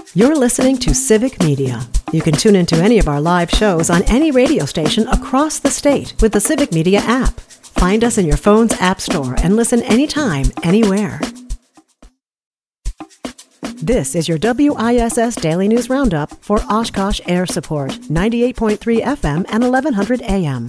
You're listening to Civic Media. You can tune into any of our live shows on any radio station across the state with the Civic Media app. Find us in your phone's app store and listen anytime, anywhere. This is your WISS Daily News Roundup for Oshkosh Air Support, 98.3 FM and 1100 AM.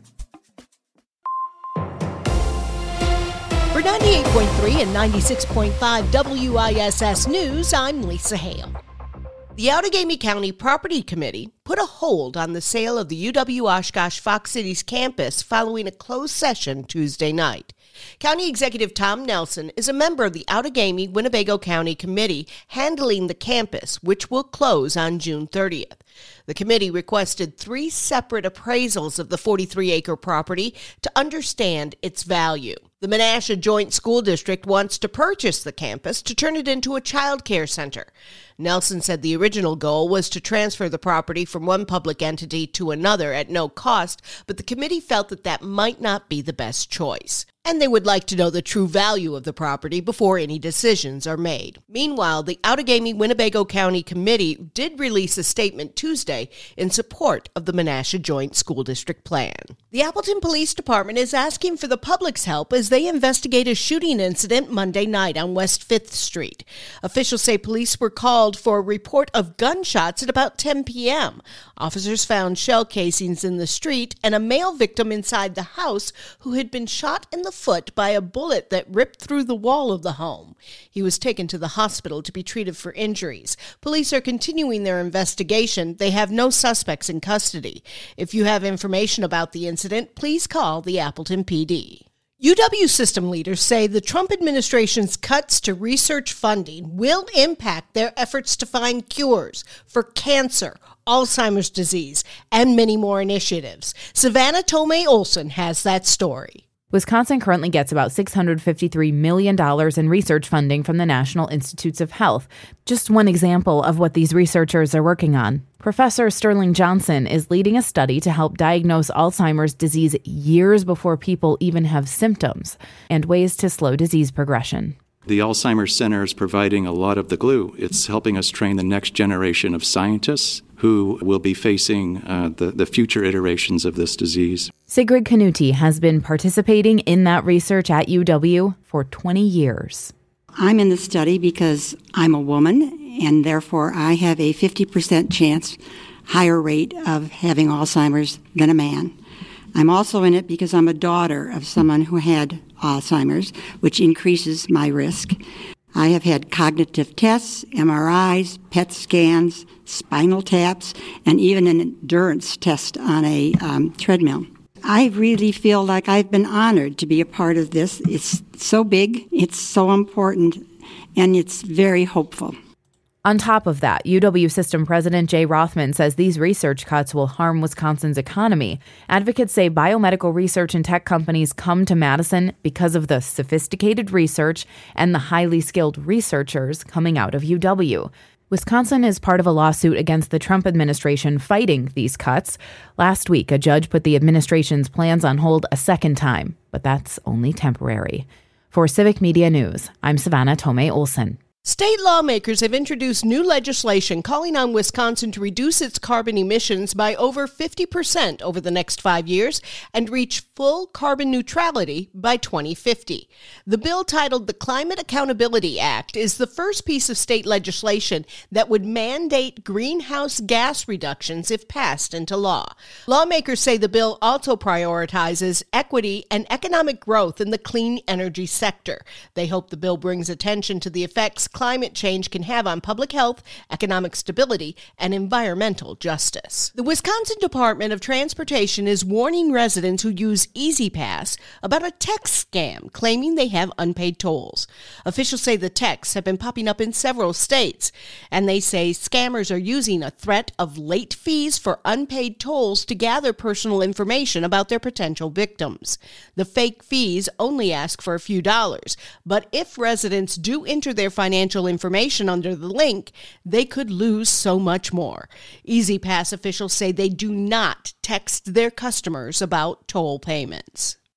For 98.3 and 96.5 WISS News, I'm Lisa Hale. The Outagamie County Property Committee put a hold on the sale of the UW-Oshkosh Fox Cities campus following a closed session Tuesday night. County Executive Tom Nelson is a member of the Outagamie-Winnebago County Committee handling the campus, which will close on June 30th. The committee requested 3 separate appraisals of the 43-acre property to understand its value. The Menasha Joint School District wants to purchase the campus to turn it into a child care center. Nelson said the original goal was to transfer the property from one public entity to another at no cost, but the committee felt that might not be the best choice. And they would like to know the true value of the property before any decisions are made. Meanwhile, the Outagamie-Winnebago County Committee did release a statement Tuesday in support of the Menasha Joint School District plan. The Appleton Police Department is asking for the public's help as they investigate a shooting incident Monday night on West 5th Street. Officials say police were called for a report of gunshots at about 10 p.m. Officers found shell casings in the street and a male victim inside the house who had been shot in the foot by a bullet that ripped through the wall of the home. He was taken to the hospital to be treated for injuries. Police are continuing their investigation. They have no suspects in custody. If you have information about the incident, please call the Appleton PD. UW system leaders say the Trump administration's cuts to research funding will impact their efforts to find cures for cancer, Alzheimer's disease, and many more initiatives. Savannah Tomei Olson has that story. Wisconsin currently gets about $653 million in research funding from the National Institutes of Health. Just one example of what these researchers are working on. Professor Sterling Johnson is leading a study to help diagnose Alzheimer's disease years before people even have symptoms, and ways to slow disease progression. The Alzheimer's Center is providing a lot of the glue. It's helping us train the next generation of scientists who will be facing the future iterations of this disease. Sigrid Canuti has been participating in that research at UW for 20 years. I'm in the study because I'm a woman, and therefore I have a 50% chance, higher rate of having Alzheimer's than a man. I'm also in it because I'm a daughter of someone who had Alzheimer's, which increases my risk. I have had cognitive tests, MRIs, PET scans, spinal taps, and even an endurance test on a treadmill. I really feel like I've been honored to be a part of this. It's so big, it's so important, and it's very hopeful. On top of that, UW System President Jay Rothman says these research cuts will harm Wisconsin's economy. Advocates say biomedical research and tech companies come to Madison because of the sophisticated research and the highly skilled researchers coming out of UW. Wisconsin is part of a lawsuit against the Trump administration fighting these cuts. Last week, a judge put the administration's plans on hold a second time, but that's only temporary. For Civic Media News, I'm Savannah Tomei Olson. State lawmakers have introduced new legislation calling on Wisconsin to reduce its carbon emissions by over 50% over the next 5 years and reach full carbon neutrality by 2050. The bill, titled the Climate Accountability Act, is the first piece of state legislation that would mandate greenhouse gas reductions if passed into law. Lawmakers say the bill also prioritizes equity and economic growth in the clean energy sector. They hope the bill brings attention to the effects climate change can have on public health, economic stability, and environmental justice. The Wisconsin Department of Transportation is warning residents who use E-ZPass about a text scam claiming they have unpaid tolls. Officials say the texts have been popping up in several states, and they say scammers are using a threat of late fees for unpaid tolls to gather personal information about their potential victims. The fake fees only ask for a few dollars, but if residents do enter their financial information under the link, they could lose so much more. E-ZPass officials say they do not text their customers about toll payments.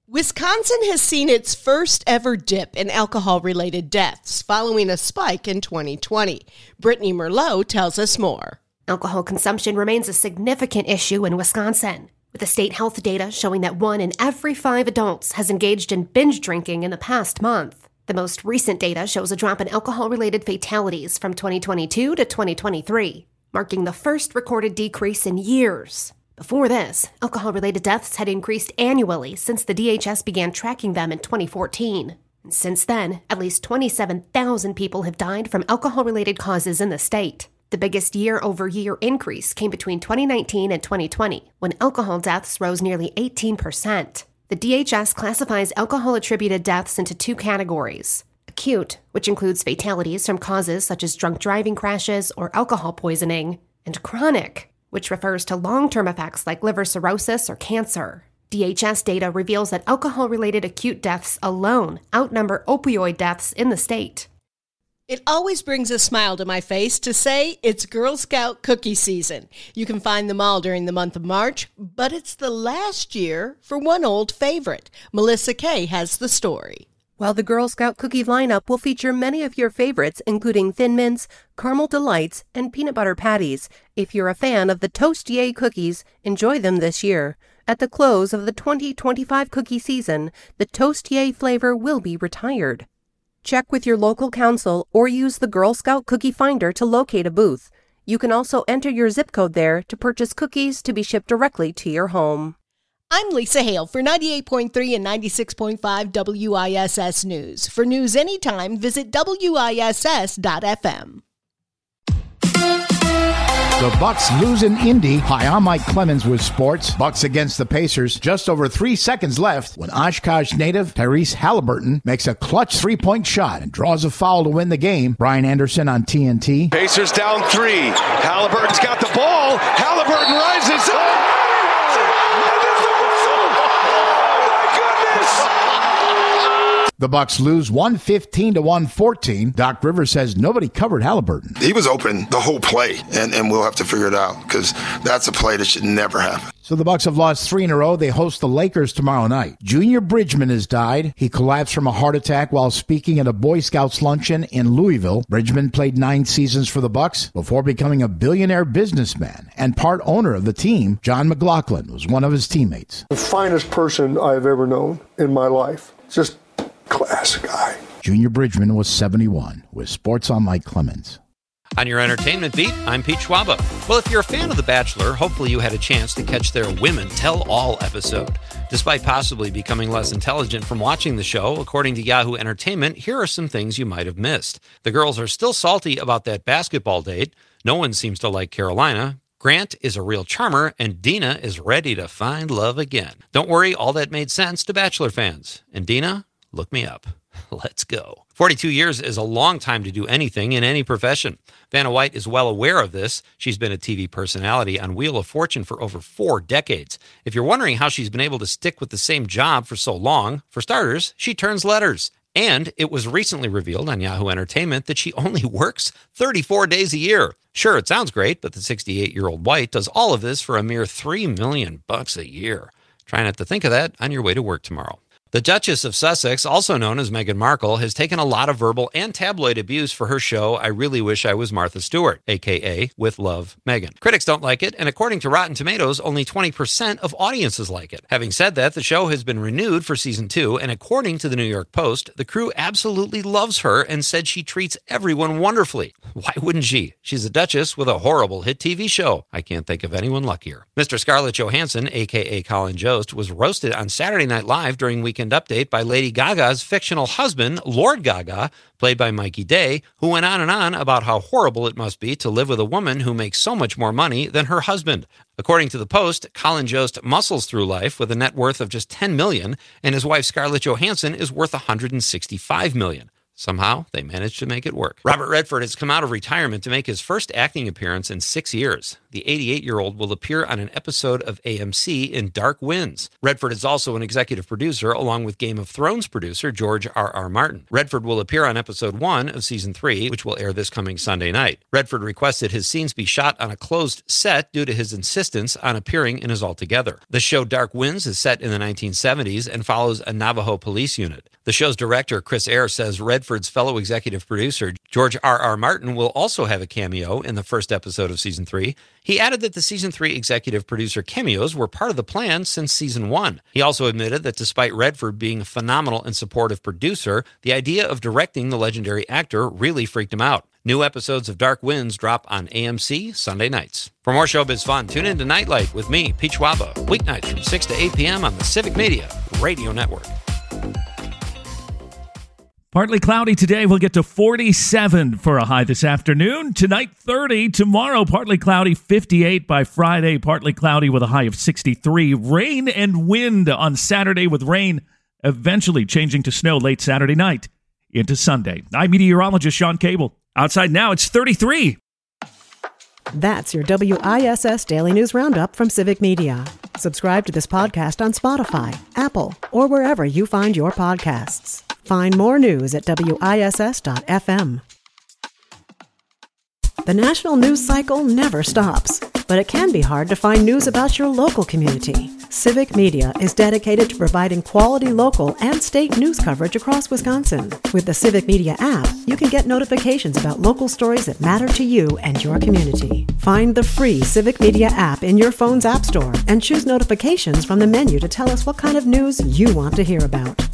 Wisconsin has seen its first ever dip in alcohol-related deaths following a spike in 2020. Brittany Merlot tells us more. Alcohol consumption remains a significant issue in Wisconsin, with the state health data showing that 1 in every 5 adults has engaged in binge drinking in the past month. The most recent data shows a drop in alcohol-related fatalities from 2022 to 2023, marking the first recorded decrease in years. Before this, alcohol-related deaths had increased annually since the DHS began tracking them in 2014. And since then, at least 27,000 people have died from alcohol-related causes in the state. The biggest year-over-year increase came between 2019 and 2020, when alcohol deaths rose nearly 18%. The DHS classifies alcohol-attributed deaths into 2 categories. Acute, which includes fatalities from causes such as drunk driving crashes or alcohol poisoning, and chronic, which refers to long-term effects like liver cirrhosis or cancer. DHS data reveals that alcohol-related acute deaths alone outnumber opioid deaths in the state. It always brings a smile to my face to say it's Girl Scout cookie season. You can find them all during the month of March, but it's the last year for one old favorite. Melissa Kay has the story. While the Girl Scout cookie lineup will feature many of your favorites, including Thin Mints, Caramel Delights, and Peanut Butter Patties, if you're a fan of the Toast Yay cookies, enjoy them this year. At the close of the 2025 cookie season, the Toast Yay flavor will be retired. Check with your local council or use the Girl Scout Cookie Finder to locate a booth. You can also enter your zip code there to purchase cookies to be shipped directly to your home. I'm Lisa Hale for 98.3 and 96.5 WISS News. For news anytime, visit WISS.FM. The Bucks lose in Indy. Hi, I'm Mike Clemens with sports. Bucks against the Pacers. Just over 3 seconds left when Oshkosh native Tyrese Halliburton makes a clutch three-point shot and draws a foul to win the game. Brian Anderson on TNT. Pacers down 3. Halliburton's got the ball. Halliburton rises up. The Bucks lose 115-114. Doc Rivers says nobody covered Halliburton. He was open the whole play, and we'll have to figure it out because that's a play that should never happen. So the Bucks have lost 3 in a row. They host the Lakers tomorrow night. Junior Bridgman has died. He collapsed from a heart attack while speaking at a Boy Scouts luncheon in Louisville. Bridgman played 9 seasons for the Bucks before becoming a billionaire businessman and part owner of the team. John McLaughlin was one of his teammates. The finest person I've ever known in my life. Just class guy. Junior Bridgman was 71. With Sports, I'm Mike Clemens. On your entertainment beat, I'm Pete Schwaba. Well, if you're a fan of The Bachelor, hopefully you had a chance to catch their Women Tell All episode. Despite possibly becoming less intelligent from watching the show, according to Yahoo Entertainment, here are some things you might have missed. The girls are still salty about that basketball date. No one seems to like Carolina. Grant is a real charmer, and Dina is ready to find love again. Don't worry, all that made sense to Bachelor fans. And Dina, look me up. Let's go. 42 years is a long time to do anything in any profession. Vanna White is well aware of this. She's been a TV personality on Wheel of Fortune for over 4 decades. If you're wondering how she's been able to stick with the same job for so long, for starters, she turns letters. And it was recently revealed on Yahoo Entertainment that she only works 34 days a year. Sure, it sounds great, but the 68-year-old White does all of this for a mere $3 million a year. Try not to think of that on your way to work tomorrow. The Duchess of Sussex, also known as Meghan Markle, has taken a lot of verbal and tabloid abuse for her show I Really Wish I Was Martha Stewart, a.k.a. With Love, Meghan. Critics don't like it, and according to Rotten Tomatoes, only 20% of audiences like it. Having said that, the show has been renewed for season 2, and according to the New York Post, the crew absolutely loves her and said she treats everyone wonderfully. Why wouldn't she? She's a duchess with a horrible hit TV show. I can't think of anyone luckier. Mr. Scarlett Johansson, a.k.a. Colin Jost, was roasted on Saturday Night Live during Weekend Update by Lady Gaga's fictional husband, Lord Gaga, played by Mikey Day, who went on and on about how horrible it must be to live with a woman who makes so much more money than her husband. According to the Post, Colin Jost muscles through life with a net worth of just $10 million, and his wife Scarlett Johansson is worth $165 million. Somehow, they managed to make it work. Robert Redford has come out of retirement to make his first acting appearance in 6 years. The 88-year-old will appear on an episode of AMC in Dark Winds. Redford is also an executive producer, along with Game of Thrones producer George R.R. Martin. Redford will appear on episode 1 of season 3, which will air this coming Sunday night. Redford requested his scenes be shot on a closed set due to his insistence on appearing in his Altogether. The show Dark Winds is set in the 1970s and follows a Navajo police unit. The show's director, Chris Eyre, says Redford's fellow executive producer, George R.R. Martin, will also have a cameo in the first episode of season 3. He added that the season 3 executive producer cameos were part of the plan since season 1. He also admitted that despite Redford being a phenomenal and supportive producer, the idea of directing the legendary actor really freaked him out. New episodes of Dark Winds drop on AMC Sunday nights. For more showbiz fun, tune in to Nightlight with me, Pete Schwaba, weeknights from 6 to 8 p.m. on the Civic Media Radio Network. Partly cloudy today. We'll get to 47 for a high this afternoon. Tonight, 30. Tomorrow, partly cloudy, 58 by Friday. Partly cloudy with a high of 63. Rain and wind on Saturday with rain eventually changing to snow late Saturday night into Sunday. I'm meteorologist Sean Cable. Outside now, it's 33. That's your WISS Daily News Roundup from Civic Media. Subscribe to this podcast on Spotify, Apple, or wherever you find your podcasts. Find more news at WISS.FM. The national news cycle never stops, but it can be hard to find news about your local community. Civic Media is dedicated to providing quality local and state news coverage across Wisconsin. With the Civic Media app, you can get notifications about local stories that matter to you and your community. Find the free Civic Media app in your phone's app store and choose notifications from the menu to tell us what kind of news you want to hear about.